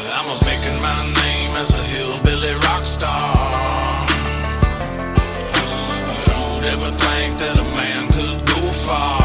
I'm a making my name as a hillbilly rock star. Who'd ever think that a man could go far?